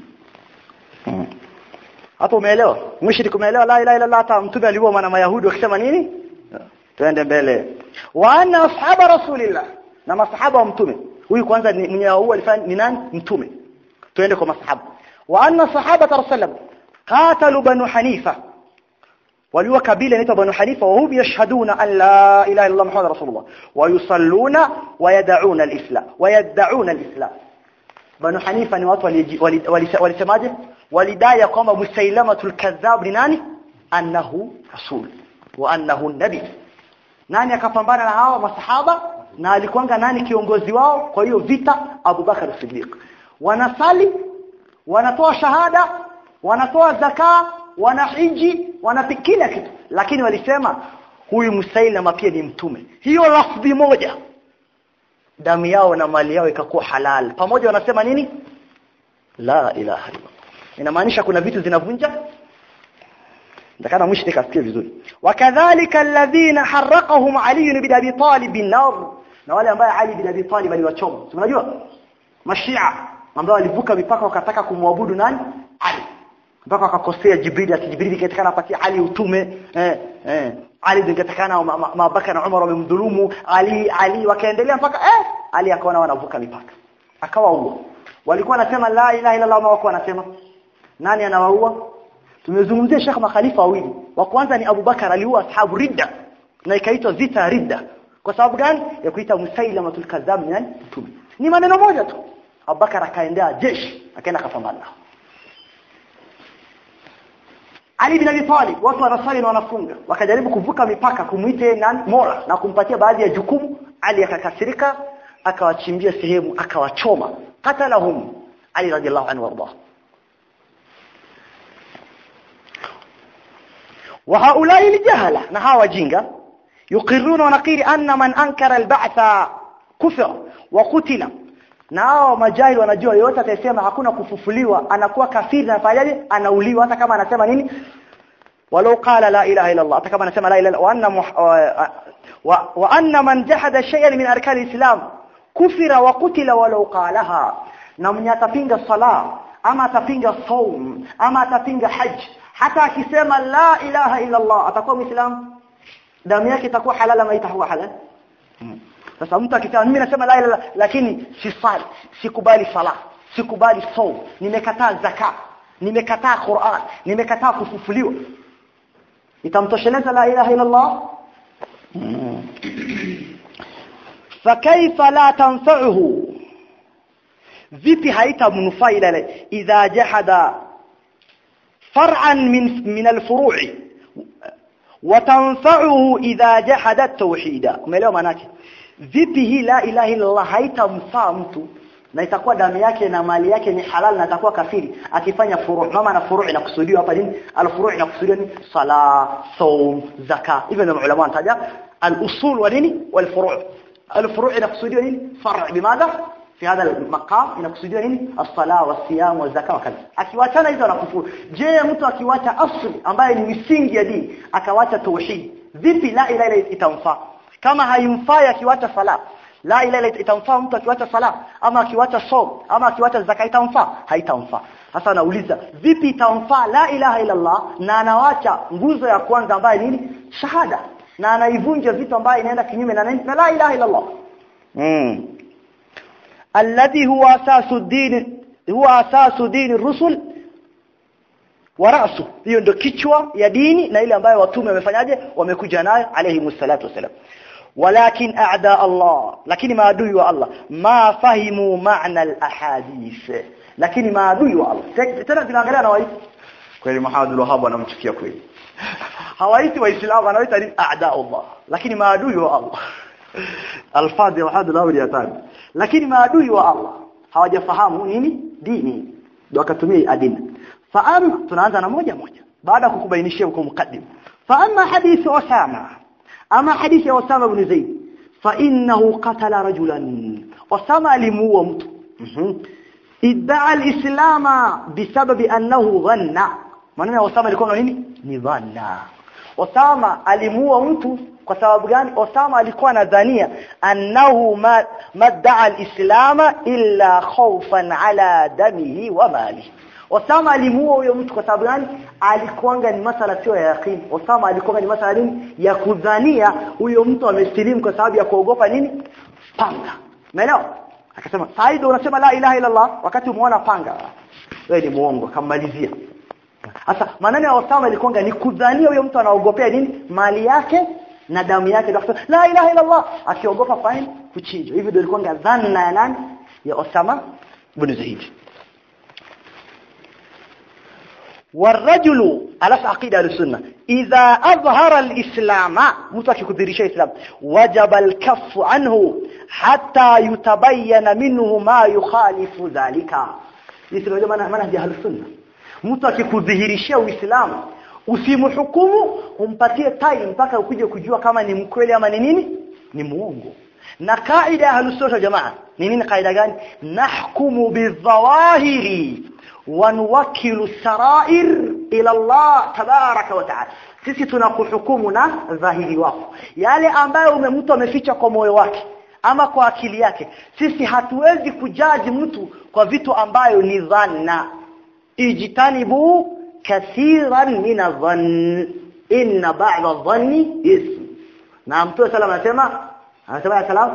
Hapo umeelewa? Mushrik umeelewa la ilaha illa Allah? Hata mtume aliuwa maana Mayahudi wakisema nini? Tuende mbele. Wa anna ashaba rasulillah, na masahaba wa mtume. Huyu kwanza ni mwenye huwa alifanya ni nani? Mtume. Tuende kwa masahaba. Wa anna sahaba rasulullah qatalu banu hanifa, waliwa kabila inaitwa banu hanifa, wa hum yashhaduna an la ilaha illa muhammad rasulullah wa yusalluna wa yad'una al-islam wa yad'una al-islam. Banu hanifa ni watu walisemaje? Walidai kwamba Musailamatul kadhab ni nani? Annahu rasul wa annahu nabi. Nani akapambana na hawa masahaba na alikuanga nani kiongozi wao? Kwa hiyo vita, Abu Bakar as-Siddiq. Wanasali, wanatoa shahada, wanatoa zaka, wanahiji, wanapikila kitu, lakini walisema huyu Musailama pia ni mtume. Hiyo lafzi moja, damu yao na mali yao ikakuwa halal. Pamoja wanasema nini? La ilaha illa. Inamaanisha kuna vitu zinavunja. Ndakana mshirika asikie vizuri. Wakadhalika alladhina harraqahum Ali ibn Abi Talib bin-nar, na wale ambao Ali ibn Abi Talib aliwachoma. Unajua? Mashia ambao walivuka mipaka wakataka kumwabudu nani? Ali. Mpaka wakakosea Jibril, Jibril katakana apatie Ali utume. Ali dingetakana Mabaka na Umar wamemdhulumu Ali wakaendelea mpaka Ali akaona wanavuka mipaka, akawaua. Walikuwa wanasema la ilaha illa Allah, wako wanasema nani anawaua? Tumezungumzia Sheikh makhalifa wawili. Wa kwanza ni Abu Bakar, aliua ashabu ridda na ikaitwa vita ridda. Kwa sababu gani? Ya kuita Musailamatul kadhab nani? Mtume. Ni maneno moja tu. Abu Bakar akaendea jeshi, akaenda kafambana. Ali bin Abi Talib, watu wanasali na wanafunga, wakajaribu kuvuka mipaka kumuite nani? Mola, na kumpatia baadhi ya jukumu. Ali akakasirika, akawachimbia sehemu, akawachoma. Qatalahum Ali radhiallahu anhu warḍah. Wa haulai aljahala, na hawa jinga, yuqirruna wa naqiri anna man ankara alba'tha kufira wa qutila. Na hao majahili wanajua yote atasema hakuna kufufuliwa anakuwa kafiri na fayaje, anauliwa. Hata kama anasema nini? Walau qala la ilaha illa Allah, hata kama anasema la ilaha wa anna man jahada shay'an min arkan alislam kufira wa qutila walau qalaha. Na mwenye atapinga sala, ama atapinga saum, ama atapinga hajj, hata akisema la ilaha illa Allah, atakuwa muislamu, damu yake itakuwa halal ama itakuwa halal? Sasa mtu akisema mimi nasema la ilaha lakini sisali, sikubali sala, sikubali saum, nimekataa zakat, nimekataa Qur'an, nimekataa kufufuliwa, itamtosheleza la ilaha illa Allah? Fakaifa la tanfa'uhu, vipi haitamnufaa ile idha jahada far'an min al-furu' wa tanfa'uhu idha jahada at-tauhid? Umeelewa maana yake? Vipi hii la ilaha illa Allah haitamfaa mtu na itakuwa damu yake na mali yake ni halal na atakuwa kafiri akifanya furu'? Mama na furu' inakusudiwa hapa nini? Al-furu' inakusudiwa ni sala, saum, zakat. Hivyo ndio ulama wanataja al-usul wa nini wal-furu'. Al-furu' inakusudiwa nini? Far' bimadha في هذا المقام inakusudia nini? As-sala wa siyam wa zakat wakati. Akiwachana hizo anakufuru. Je, mtu akiwacha asli ambaye ni misingi ya dini, akawacha tauhid, vipi la ilaha illa itamfaa? Kama haimfai akiwacha sala, la ilaha illa itamfaa mtu akiwacha sala, ama akiwacha saum, ama akiwacha zakat itamfaa? Haitamfaa. Sasa nauliza, vipi itamfaa la ilaha illa Allah na anawacha nguzo ya kwanza ambaye nini? Shahada, na anaivunja vitu ambaye inaenda kinyume na nini? Na la ilaha illa Allah. الذي هو أساس دين الرسل ورأسه. Hiyo ndio kichwa ya dini na ile ambayo watume wamefanyaje, wamekuja nayo alayhi msalatu wasalam. Walakin a'da Allah, lakini maadui wa Allah ma fahimu maana al-ahadith, lakini maadui wa Allah tena tunaangalia na waiti kweli. Muhammad al-Wahhab anamchukia kweli, hawaiti waislamu, anaita ni a'da Allah, lakini maadui wa Allah. Al-Fadhi wa hadul awliya tani, lakini maadui wa Allah hawajafahamu nini dini. Ndio akatumia adilla. Faama tunaanza na moja baada ya kukubainishia huko mukaddim. Faama hadith Usama, ama hadithi ya Usama ibn Zaid, fa innahu qatala rajulan. Usama alimuua mtu. Idda'a al-islama bisababi annahu dhanna. Maana Usama alikuwa nini? Ni dhanna. Usama alimuua mtu kwa sababu gani? Usama alikuwa anadhania annahu madda'a al-islama illa khawfan ala damihi wa malihi. Usama alimuua huyo mtu kwa sababu gani? Alikuwa ni masala sio ya yaqeen. Usama alikuwa ni masala nini? Ya kudhania huyo mtu amesilimu kwa sababu ya kuogopa nini? Panga. Umeelewa? Akasema, "Said unasema la ilaha illa Allah wakati umeona panga." Wewe ni muongo, kammalizia. Sasa maneno ya Usama ilikuwa ni kudhania huyo mtu anaogopea nini? Mali yake na damu yake. Ndio la ilaha illa Allah, akiogopa fine kuchinjwa. Hivi ndio ilikuwa dhanna ya nani? Ya Usama ibn Zaid. والرجل على عقيده السنه اذا اظهر الاسلام متكذرش الاسلام وجب الكف عنه حتى يتبين منه ما يخالف ذلك. Ndio maana ya السنه mtu akikudhihirishia uislamu usimhukumu, umpatie time mpaka ukuje kujua kama ni mkweli ama ni nini, ni muongo. Na kaida ya ahlus-sunna jamaa ni nini? Kaida gani? Nahkumu bidhawahiri wa nuwakkilu sarair ila Allah tabaraka wa taala. Sisi tunakuhukumu na dhahiri wako, yale ambayo mtu ameficha kwa moyo wake ama kwa akili yake. Sisi hatuwezi kujaji mtu kwa vitu ambayo ni dhanna. Ijtanibu kathiran min adh-dhann inna ba'd adh-dhanni ism. Na Mtume sallallahu alayhi wasallam anasema ya salam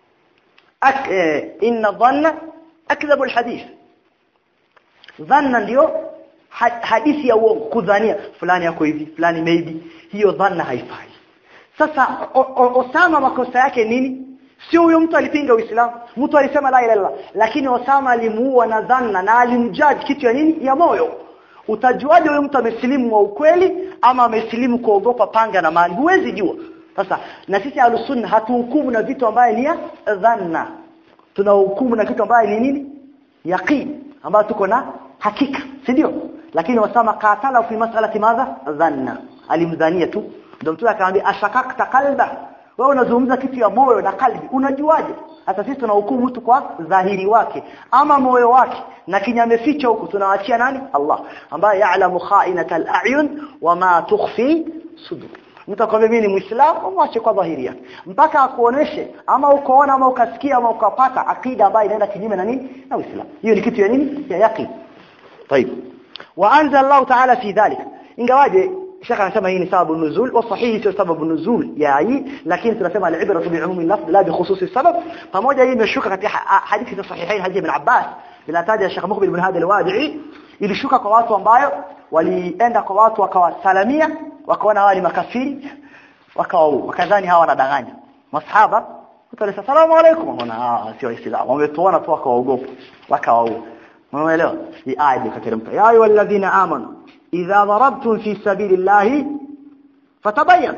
inna dhanna akdhabu alhadith. Dhanna ndio hadithi ya uongo, kudhania fulani yako hivi, fulani maybe. Hiyo dhanna haifai. Sasa Osama makosa yake nini? Sio huyo mtu alipinga Uislamu, mtu alisema la ilaha illallah, lakini Osama alimuua na dhanna na alimjaji kitu ya nini? Ya moyo. Utajuaje huyo mtu amesilimu wa ukweli ama amesilimu kuogopa panga na mali? Huwezi jua. Sasa na sisi ahlus-sunna hatuhukumu na vitu ambaye ni ya dhanna. Tunahukumu na kitu ambaye ni nini? Yaqeen, ambayo tuko na hakika, si ndio? Lakini Osama katala fi mas'alati madha? Dhanna. Alimdhania tu. Ndio mtu akamwambia ashakakta qalba. Wewe unazungumza kitu ya moyo na kalbi, unajuaje? Hata sisi tunahukumu mtu kwa dhahiri wake ama moyo wake, na kinyameficha huko tunawaachia nani? Allah, ambaye ya'lamu kha'inatal a'yun wama tukhfi sudur. Mtu akwambia mimi ni Muislamu, umwache kwa dhahiri yake mpaka akuoneshe ama ukoona ama ukasikia ama ukapata akida ambayo inaenda kinyume na nini? Na Uislamu. Hiyo ni kitu ya nini? Ya yaqeen. طيب وانزل الله تعالى في ذلك. ingawaje Sheikh anasema hii ni sababu nuzul, wa sahihi sio sababu nuzul ya hii, lakini tunasema al-ibra bi umumi al-lafz la bi khususi sabab. Pamoja hii imeshuka katika hadithi za sahihain, hadithi ibn Abbas bila taja Sheikh Muqbil ibn Hadi al-Wadi'i, ilishuka kwa watu ambayo walienda kwa watu wakawasalamia, wakaona hawa ni makafiri, wakadhani hawa wanadanganya masahaba. Wakasema asalamu alaykum, wanaona sio Waislamu, wametuona tu wakaogopa, wakawaua. Unaelewa? Hii aya ikateremka, ya ayyuhalladhina amanu idha darabtum fi sabilillahi fatabayyan.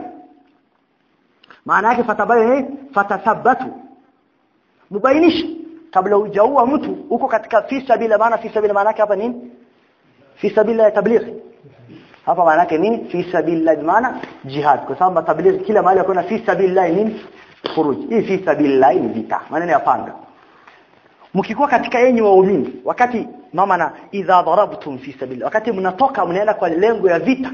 Maana yake fatabayyan, fatathabbatu, mubainisha kabla hujaua mtu uko katika fi sabila. Maana fi sabila maana yake hapa nini? Fi sabila tabligh. Hapa maana yake nini? Fi sabila maana jihad, kwa sababu tabligh kila mahali kuna fi sabila nini? Khuruj. Hii fi sabila ni vita, maana ya panga. Mkikuwa katika yenyi waumini, wakati mama na idha darabtum fi sabila, wakati mnatoka mnaenda kwa lengo ya vita,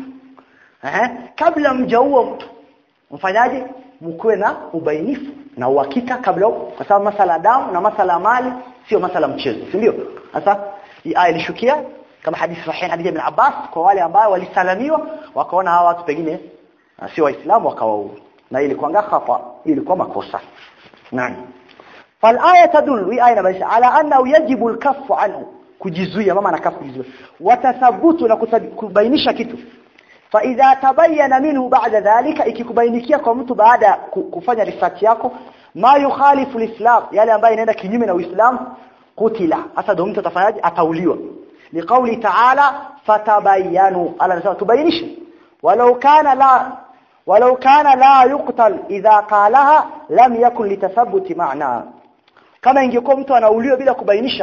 kabla mjaua mtu mfanyaje? Mkuwe na ubainifu na uhakika kabla, kwa sababu masala damu na masala mali sio masala mchezo, si ndio? Sasa hii aya ilishukia kama hadithi sahih, hadithi ibn Abbas, kwa wale ambao walisalamiwa wakaona hawa watu pengine sio waislamu wakawaua, na ilikuwa khata, ilikuwa makosa. Naam. فالآية تدل وآية بس على أنه يجب الكف عنه, kujizuia. Mama anakafu kujizuia, watathabutu na kubainisha kitu. فإذا تبين منه بعد ذلك, ikikubainikia kwa mtu baada kufanya research yako, ma yukhalifu alislam, yale ambayo inaenda kinyume na Uislamu, kutila, hasa ndio mtu atafanyaje? Atauliwa. Liqauli ta'ala fatabayanu, ala nasema tubainishe, walau kana la yuqtal idha qalaha lam yakun litathabuti ma'na. Kama ingekuwa mtu anauliwa bila kubainisha,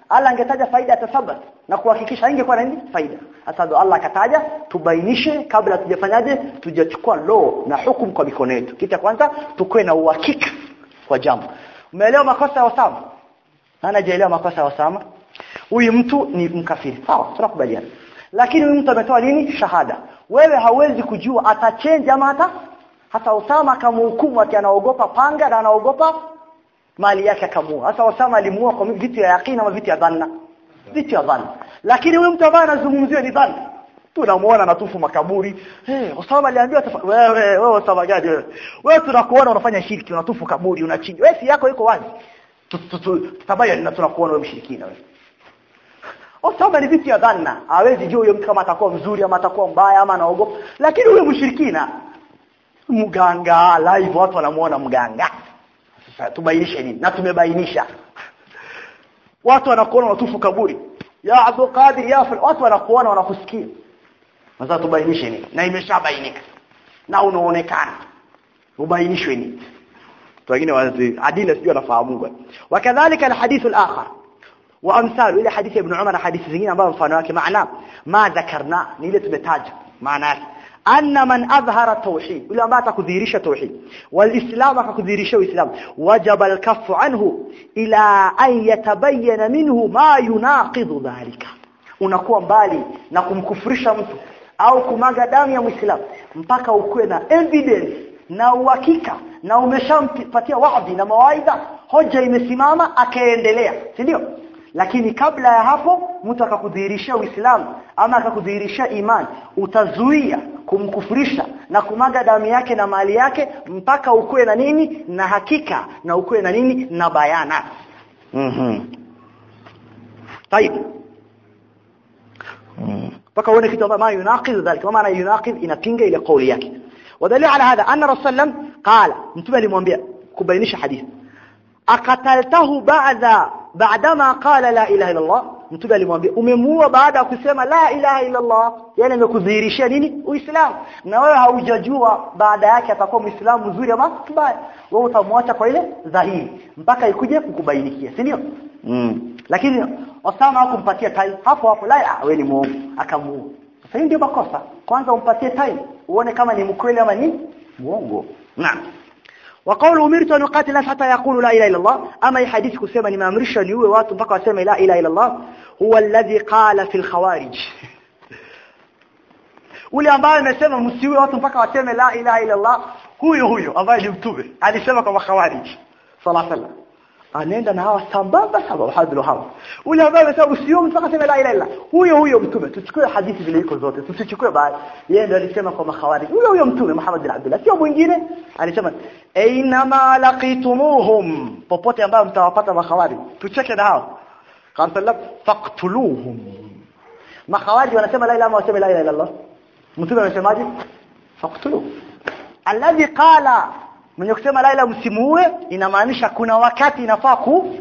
Allah angetaja faida atasabat na kuhakikisha ingekuwa na nini faida. Sasa Allah akataja tubainishe kabla tujafanyaje tujachukua law na hukumu kwa mikono yetu. Kitu cha kwanza tukue na uhakika kwa jambo. Umeelewa makosa ya Osama? Nani hajaelewa makosa ya Osama? Huyu mtu ni mkafiri. Sawa, tunakubaliana. Lakini huyu mtu ametoa nini? Shahada. Wewe hauwezi kujua atachange ama hata Osama akamhukumu ati anaogopa panga na anaogopa mali yake akamua. Sasa Osama alimuua kwa vitu ya yakini ama vitu ya dhanna? Vitu ya dhanna. Lakini huyu mtu ambaye anazungumzia ni dhanna. Tunamuona anatufu makaburi. Osama aliambiwa wewe Osama gani wewe? Wewe tunakuona unafanya shirki, unatufu kaburi, unachinja. Wewe si yako iko wazi. Tabaya na tunakuona wewe mshirikina wewe. Osama ni vitu ya dhanna. Hawezi jua huyo mtu kama atakuwa mzuri ama atakuwa mbaya ama anaogopa. Lakini huyo mshirikina mganga live watu wanamuona mganga. Sasa tubainishe nini? Na tumebainisha. Watu wanakuona watufu kaburi. Ya Abdul Qadir ya watu wanakuona wanakusikia. Sasa tubainishe nini? Na imeshabainika. Na unaonekana. Ubainishwe nini? Wengine adila sio nafahamu. Wakadhalika alhadith alakhar wa amsal ila hadith ibn Umar hadithi zingine ambazo mfano wake maana ma dhakarna ni ile tumetaja maana yake anna man adhhara tauhid ila ambaye atakudhihirisha tauhid walislam akakudhihirisha uislam wajaba alkaffu anhu ila an yatabayyana minhu ma yunaqidu dhalika. Unakuwa mbali na kumkufurisha mtu au kumaga damu ya muislamu mpaka ukuwe na evidence na uhakika na umeshampatia waadhi na mawaidha, hoja imesimama akaendelea, si ndio? Lakini kabla ya hapo mtu akakudhihirisha Uislamu ama akakudhihirisha imani, utazuia kumkufurisha na kumaga damu yake na mali yake mpaka ukuwe na nini? Na hakika, na ukuwe na nini? Na bayana. Tayeb. Mpaka uone kitu ambacho yunaqid dhalika, kwa maana yunaqid inapinga ile kauli yake. ودليل على هذا أن رسول الله صلى الله عليه وسلم قال انتبه لمwambia kubainisha hadith akataltahu بعدما قال لا اله الا الله. Mtume alimwambia umemuua baada ya kusema la ilaha illa Allah, yani amekudhihirishia nini? Uislamu. Na wewe haujajua baada yake atakuwa muislamu mzuri ama mbaya, wewe utamwacha kwa ile dhahiri mpaka ikuje kukubainikia, si ndio? Lakini Osama hakumpatia time hapo la wewe ni muongo, akamuua. Sasa ndio makosa. Kwanza umpatie time uone kama ni mkweli ama ni muongo. Naam. وقول أمرت أن أقاتل الناس حتى يقولوا لا إله إلا الله. أما يحديث كسيما لما أمرشا نيوه واتم بقى وسيما لا إله إلا الله هو الذي قال في الخوارج. ولي أمبالي مسيما مسيوه واتم بقى وسيما لا إله إلا الله huyo ambaye ni mtume alisema kama khawarij sallallahu alaihi wasallam anaenda na hawa sambamba hadi hawa ule ambaye amesema usio mpaka sema la ilaha illa huyo mtume. Tuchukue hadithi zile iko zote, tusichukue baadhi. Yeye ndiye alisema kama khawarij, huyo mtume Muhammad bin Abdullah, sio mwingine. Alisema aina ma laqitumuhum, popote ambao mtawapata makhawarij tucheke na hao qala faqtuluhum. Makhawarij wanasema la ilaha illa la ilaha illa Allah, mtume amesemaje? Faqtuluhum. Alladhi qala, mwenye kusema la ilaha msimuue, inamaanisha kuna wakati inafaa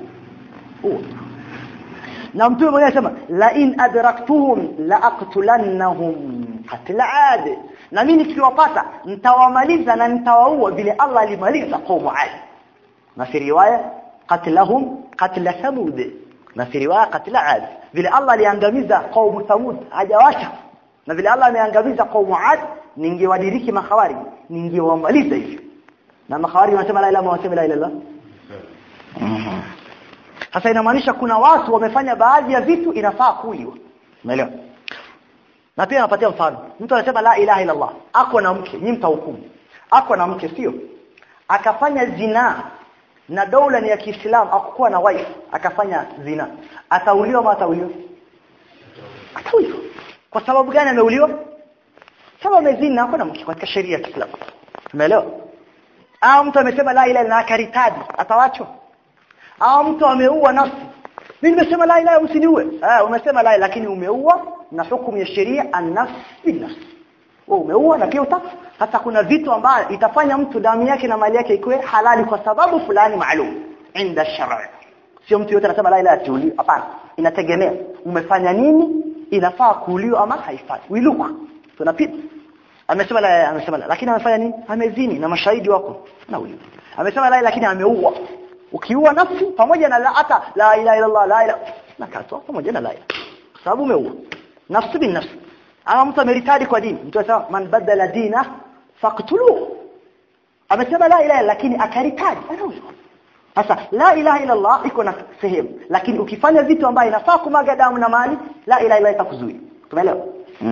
na mtume mwenyewe anasema la in adraktuhum la aqtulannahum qatl aad, na mimi nikiwapata nitawamaliza na nitawaua vile Allah alimaliza qaumu Aad. Na fi riwaya qatlahum qatl Thamud, na fi riwaya qatl Aad, vile Allah aliangamiza qaumu Thamud hajawacha, na vile Allah ameangamiza qaumu Aad ningewadiriki makhawarij, ningewamaliza hivi. Na makhawarij wanasema la ilaha illa Allah, la ilaha illa Allah. Sasa inamaanisha kuna watu wamefanya baadhi ya vitu inafaa kuiwa. Umeelewa? Na pia napatia mfano. Mtu anasema la ilaha illa Allah, ako na mke, nyinyi mtahukumu. Ako na mke sio? Akafanya zina na dola ni ya Kiislamu, akakuwa na wife, akafanya zina. Atauliwa ama atauliwa? Atauliwa. Kwa sababu gani ameuliwa? Sababu amezina ako na mke katika sheria ya Kiislamu. Umeelewa? Au mtu amesema la ilaha illa Allah akaritadi, atawachwa? Au mtu ameua nafsi, mimi nimesema la ilaha usiniue, umesema la lakini umeua na hukumu ya sheria an-nafs bin-nafs, wewe umeua na pia utafa. Hata kuna vitu ambavyo itafanya mtu damu yake na mali yake ikuwe halali kwa sababu fulani maalum inda sharia. Sio mtu yote anasema la ilaha tuuliwe, hapana, inategemea umefanya nini, inafaa kuuliwa ama haifai. Wiluka tunapita, amesema la lakini amefanya nini? Amezini na mashahidi wako na uliwa. Amesema la lakini ameua. Ukiua nafsi pamoja na hata la ilaha illa Allah, la ilaha nakatwa pamoja na la ilaha, sababu umeua nafsi bin nafsi. Ama mtu ameritadi kwa dini, mtu anasema man badala dina faqtuluhu, amesema la ilaha lakini akaritadi, sasa la ilaha illa Allah iko na sehemu, lakini ukifanya vitu ambavyo inafaa kumaga damu na mali, la ilaha illa itakuzuia. Tumeelewa?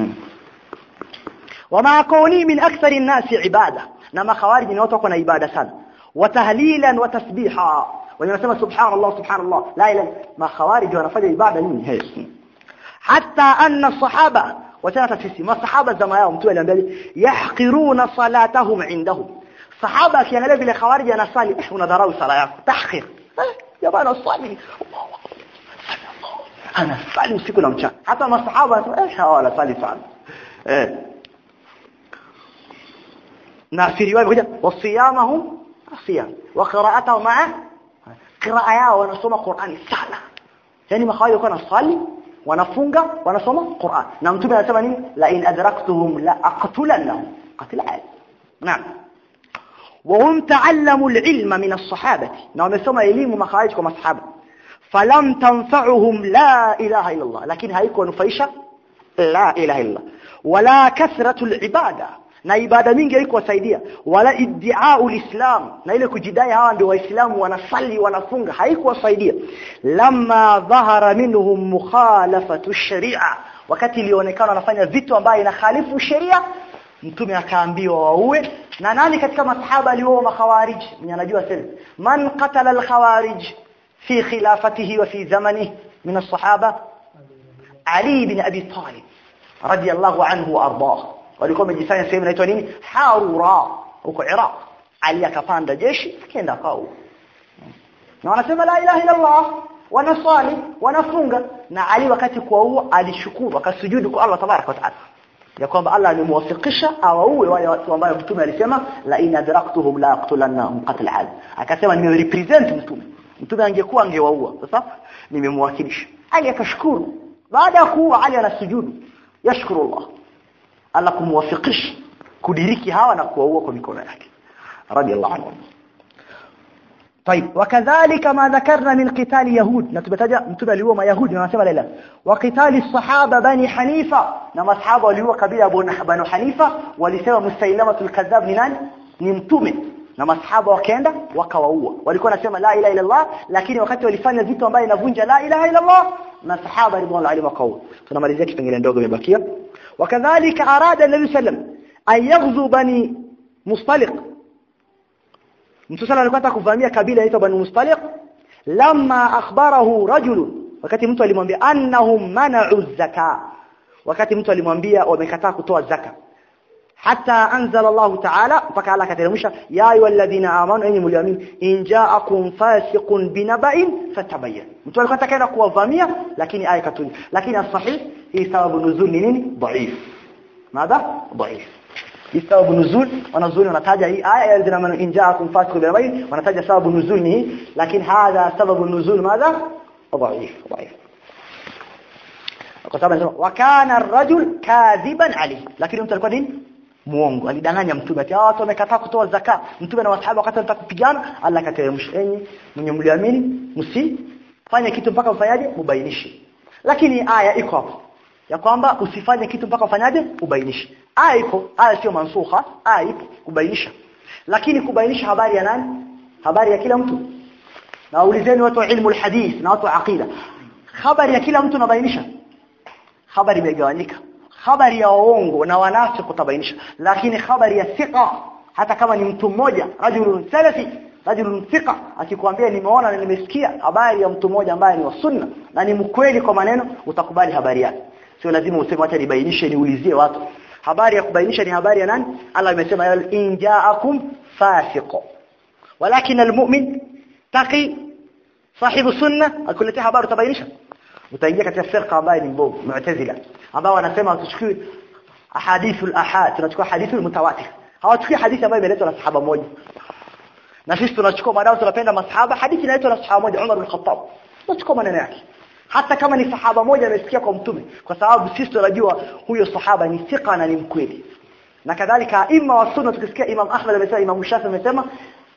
Wama kauni min akthari an-nasi ibada, na makhawarij ni watu wako na ibada sana, wa tahlilan wa tasbiha, wanasema subhanallah subhanallah la ilaha. Makhawarij wanafanya ibada nini hizi? Hatta anna sahaba watata sisi masahaba zama yao mtu aliambia yahqiruna salatahum indahum. Sahaba akiangalia vile khawarij anasali, unadharau sala yako, tahqir. Ya bana swali, ana swali usiku na mchana. Hata masahaba hawala swali sana. Na fi riwaya moja wasiyamahum asiyam wa qira'atuhum ma'a qira'a yao, wanasoma Qur'ani sana. Yani makhawarij wanasali, wanafunga, wanasoma Qur'an. Na mtume anasema nini? La in adraktuhum la aqtulannahum qatl 'ad. Naam. وهم تعلموا العلم من الصحابة، ومسمى علم مخارج كما الصحابة، فلم تنفعهم لا إله إلا الله، لكن هيكو نفيشة لا إله إلا الله، ولا كثرة العبادة، na ibada mingi haiko saidia, wala iddia'u alislam, na ile kujidai hawa ndio waislamu wanasali wanafunga, haiko saidia. Lamma dhahara minhum mukhalafatu sharia, wakati ilionekana wanafanya vitu ambavyo inakhalifu sharia, mtume akaambiwa waue. Na nani katika masahaba aliouwa makhawarij? Mimi najua sasa. Man qatala al-khawarij fi khilafatihi wa fi zamanihi min as-sahaba? Ali ibn Abi Talib radiyallahu anhu wa ardah. Walikuwa wamejifanya sehemu inaitwa nini? Harura, huko Iraq. Ali akapanda jeshi akaenda kwao. Na wanasema la ilaha illa Allah, wanasali, wanafunga. Na Ali wakati kuwaua alishukuru, akasujudu kwa Allah tabaraka wa taala, ya kwamba Allah alimwafikisha awaue wale watu ambao mtume alisema la in adraktuhum la aqtulannahum qatl 'ad. Akasema nimerepresent mtume. Mtume angekuwa angewaua. Sasa nimemwakilisha. Ali akashukuru. Baada ya kuua Ali anasujudu, yashkuru Allah, Allah kumwafikisha kudiriki hawa na kuwaua kwa mikono yake radiyallahu anhu. طيب وكذلك ما ذكرنا من قتال يهود، نتبتجا mtume aliua mayahudi na wanasema la ilaha, wa qitali sahaba bani hanifa, na masahaba waliua kabila bani hanifa, walisema musailamatul kadhab ni nani? Ni mtume. Na masahaba wakaenda wakawaua, walikuwa nasema la ilaha illa Allah, lakini wakati walifanya vitu ambavyo inavunja la ilaha illa Allah, masahaba ridwanullah alayhim wakaua. Tunamalizia kipengele ndogo imebakia. Wakadhalika arada an-nabi sallam an yaghzu bani mustaliq, Mtume alikuwa anataka kuvamia kabila inaitwa Bani Mustaliq. Lamma akhbarahu rajul, wakati mtu alimwambia annahum mana'u zaka, wakati mtu alimwambia wamekataa kutoa zaka. Hatta anzala Allah ta'ala, mpaka Allah akateremsha ya ayyuhalladhina amanu enyi mlioamini, in ja'akum fasiqun binaba'in fatabayyan. Mtu alikuwa anataka kuwavamia, lakini aya katuni. Lakini as-sahih hii sababu nuzul ni nini? Dhaif. Madha? Dhaif. Sababu nuzul wanazuri wanataja hii aya ya zina man injaakum fasiqun binaba'in, wanataja sababu nuzul ni, lakini hadha sababu nuzul madha? Dhaif. Kwa sababu anasema wa kana ar-rajul kadhiban alayhi, lakini mtu alikuwa nini? Muongo, alidanganya mtume ati watu wamekataa kutoa zaka. Mtume na wasahaba wakati wanataka kupigana, Allah akateremsha enyi mwenye mliamini msifanye kitu mpaka mfanyaje? Mubainishe. Lakini aya iko hapo ya kwamba usifanye kitu mpaka ufanyaje? Ubainishe. Aya iko, aya sio mansukha, aya ipo kubainisha. Lakini kubainisha habari ya nani? Habari ya kila mtu. Na ulizeni watu wa ilmu alhadith na watu wa aqida, habari ya kila mtu nabainisha? Habari imegawanyika. Habari ya uongo na wanafiki kutabainisha, lakini habari ya thika, hata kama ni mtu mmoja, rajulun salafi, rajulun thika, akikwambia nimeona na nimesikia habari ya mtu mmoja ambaye ni wa sunna na ni mkweli kwa maneno, utakubali habari yake. Sio lazima useme acha nibainishe niulizie watu. Habari ya kubainisha ni habari ya nani? Allah amesema ya in ja'akum fasiqun walakin almu'min taqi sahibu sunna, akuletea habari utabainisha. Utaingia katika firqa ambayo ni mbovu, Mu'tazila, ambao wanasema tuchukue ahadithul ahad, tunachukua hadithul mutawatir. Hawachukui hadithi ambayo imeletwa na sahaba mmoja. Na sisi tunachukua madao, tunapenda masahaba, hadithi inaletwa na sahaba mmoja, Umar bin Khattab, tunachukua maneno yake hata kama ni sahaba mmoja amesikia kwa mtume, kwa sababu sisi tunajua huyo sahaba ni thika na ni mkweli. Na kadhalika imma wa sunna, tukisikia Imam Ahmad amesema, Imam Shafi amesema,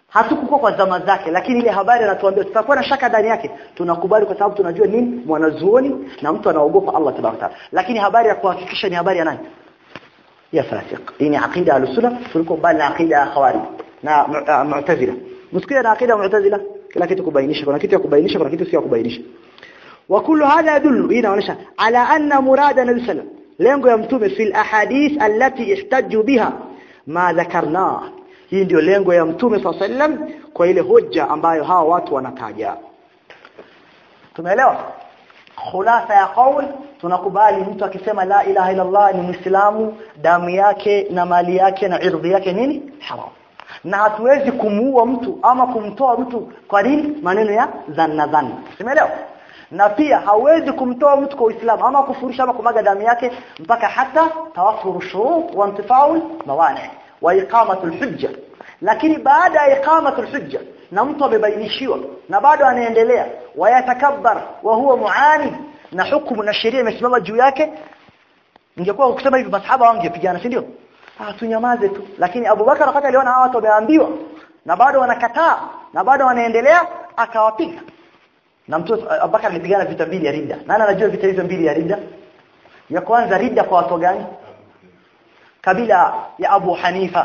hatukukuwa kwa zama zake, lakini ile habari anatuambia tutakuwa na shaka ndani yake, tunakubali kwa sababu tunajua nini mwanazuoni na mtu anaogopa Allah tabaraka. Lakini habari ya kuhakikisha ni habari ya nani? Ya fasiq. Hii ni aqida al-sunnah, tuliko bali aqida ya khawarij na mu'tazila. Msikia na aqida mu'tazila kila kitu kubainisha, kuna kitu ya kubainisha, kuna kitu si ya kubainisha. Wa kullu hadha yadullu, hii inaonyesha ala anna murada nabii sallam, lengo ya mtume fil ahadith allati ihtaju biha ma dhakarna. Hii ndio lengo ya mtume sallam kwa ile hoja ambayo hawa watu wanataja. Tumeelewa? Khulasa ya qaul, tunakubali mtu akisema la ilaha illa Allah ni muislamu, damu yake na mali yake na irdhi yake nini? Haram. Na hatuwezi kumuua mtu ama kumtoa mtu kwa nini? Maneno ya dhanna. Tumeelewa? Na pia hauwezi kumtoa mtu kwa Uislamu ama kufurisha ama kumaga damu yake mpaka hata tawaffuru shurut wa intifa'u mawani wa iqamatul hujja. Lakini baada ya iqamatul hujja na mtu amebainishiwa na bado anaendelea wayatakabbar wa huwa muani na hukumu na sheria imesimama juu yake, ingekuwa ukisema hivi masahaba wangepigana, si ndio? Tunyamaze tu. Lakini Abu Bakar wakati aliona hawa watu wameambiwa na bado wanakataa na bado wanaendelea, akawapiga. Na mtu Abu Bakar alipigana vita mbili ya ridda. Nani anajua vita hizo mbili ya ridda? Ya kwanza ridda kwa watu gani? Kabila ya Abu Hanifa.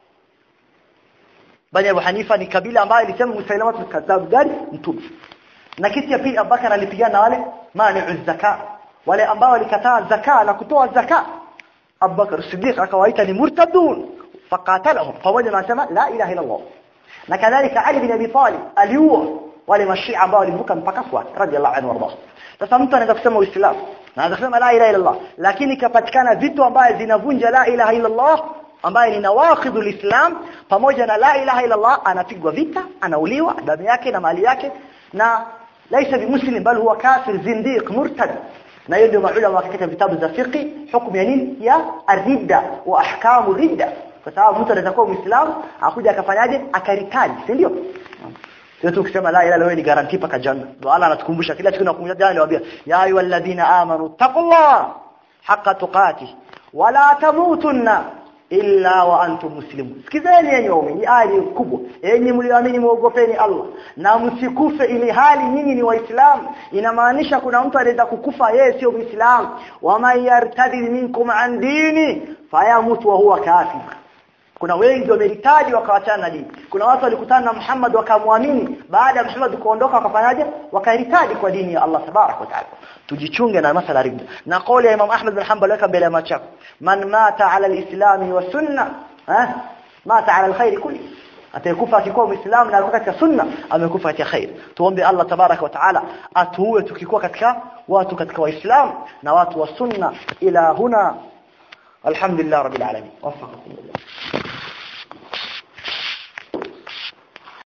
Bani Abu Hanifa ni kabila ambayo ilisema Musailama tukadhab gani mtume. Na kesi ya pili Abu Bakar alipigana na wale mani'u zaka, wale ambao walikataa zaka na kutoa zaka. Abu Bakar Siddiq akawaita ni murtadun faqatalahum, pamoja na kusema la ilaha illa Allah. Na kadhalika Ali bin Abi Talib aliua wale mashia ambao walivuka mpaka Fuat radiyallahu anhu warḍah. Sasa mtu anaweza kusema Uislamu na anaweza kusema la ilaha illa Allah, lakini kapatikana vitu ambavyo zinavunja la ilaha illa Allah ambaye ni nawaqidul Islam, pamoja na la ilaha illa Allah anapigwa vita, anauliwa, damu yake na mali yake, na laisa bimuslim bali huwa kafir zindiq murtad. Na hiyo ndio maulama katika vitabu za fiqh hukumu ya nini ya ar-ridda wa ahkamu ridda, kwa sababu mtu anaweza kuwa Muislamu akuja akafanyaje akaritaji, si ndio? Sio tu kusema la ilaha illa ni guarantee paka janna. Ndio Allah anatukumbusha kila siku, nakumbusha jana aliwaambia ya ayyuhalladhina amanu taqullaha haqqa tuqatih wa la tamutunna illa wa antum muslimun. Sikizeni yenye waumini, aya kubwa. Enyi mlioamini muogopeni Allah na msikufe ili hali nyinyi ni waislamu. Inamaanisha kuna mtu anaweza kukufa yeye sio muislamu. Wa man yartadi minkum an dini fayamut wa huwa kafir. Kuna wengi wameritaji wakawachana na dini. Kuna watu walikutana na Muhammad wakamwamini, baada ya Muhammad kuondoka wakafanyaje? Wakaritaji kwa dini ya Allah tabarak wa taala. Tujichunge na masala ridda. Na kauli ya Imam Ahmad bin Hanbal weka mbele ya macho yako, man mata ala al-islam wa sunna mata ala al-khair kulli. Atakufa akikuwa muislamu na alikuwa katika sunna, amekufa katika khair. Tuombe Allah tabarak wa taala atuue tukikuwa katika watu katika waislamu na watu wa sunna ila huna. Alhamdulillah rabbil alamin. Waffaqakum.